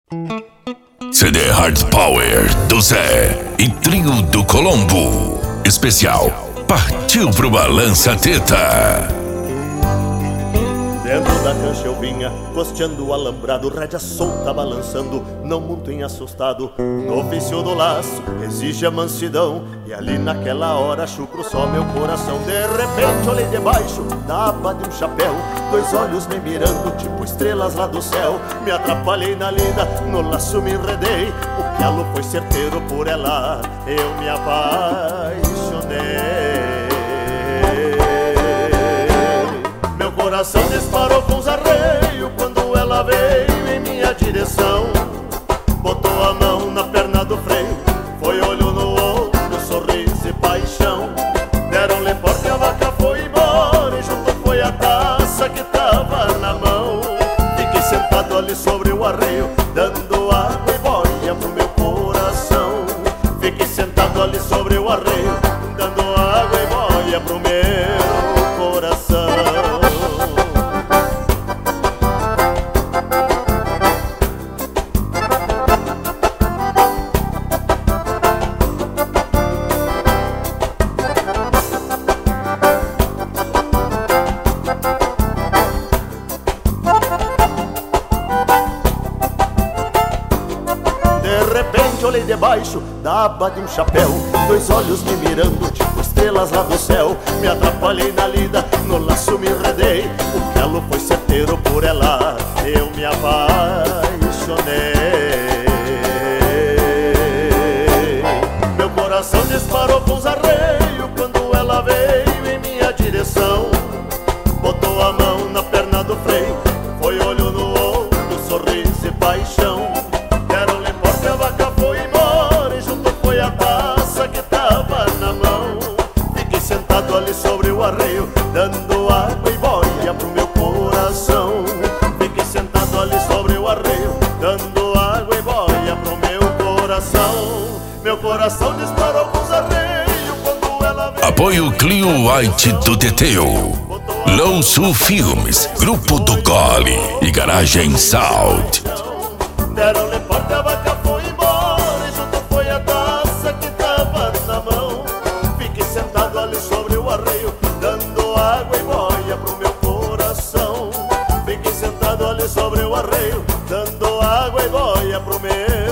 CD Hard Power do Zé e Trio do Colombo. Especial Partiu pro Balança Teta. Dentro da cancha eu vinha, costeando o alambrado, rédea solta balançando, não muito em assustado. No ofício do laço exige a mansidão, e ali naquela hora chucro só meu coração. De repente olhei debaixo da aba de um chapéu, dois olhos me mirando, tipo estrelas lá do céu. Me atrapalhei na lida, no laço me enredei, o calo foi certeiro, por ela eu me apaixonei. Meu coração disparou com os arreios quando ela veio em minha direção. Botou a mão na perna do freio, foi olho no olho, sorriso e paixão. Deram-lhe porte, a vaca foi embora, e junto foi a taça que tava na mão. Fiquei sentado ali sobre o arreio, dando água e boia pro meu coração. Fiquei sentado ali sobre o arreio, dando água e boia pro meu coração. Olhei debaixo da aba de um chapéu, dois olhos me mirando, tipo estrelas lá do céu. Me atrapalhei na lida, no laço me enredei, o calo foi certeiro, por ela eu me apaixonei. Meu coração disparou com os arreios quando ela veio em minha direção. Botou a mão na perna do freio, foi olho no olho, sorriso e paixão. Deram-lhe porte, a vaca foi embora, e junto foi a taça que tava na mão. Fiquei sentado ali sobre o arreio, dando água e boia pro meu coração. Fiquei sentado ali sobre o arreio, dando água e boia pro meu coração. Meu coração disparou com os arreios quando ela veio. Apoio Clio White do Teteu, Low Sul Filmes, Grupo do Gole e Garagem Salt. Deram-lhe porte, a vaca foi embora, e junto foi a taça que tava na mão. Fiquei sentado ali sobre o arreio, dando água e boia pro meu coração. Fiquei sentado ali sobre o arreio, dando água e boia pro meu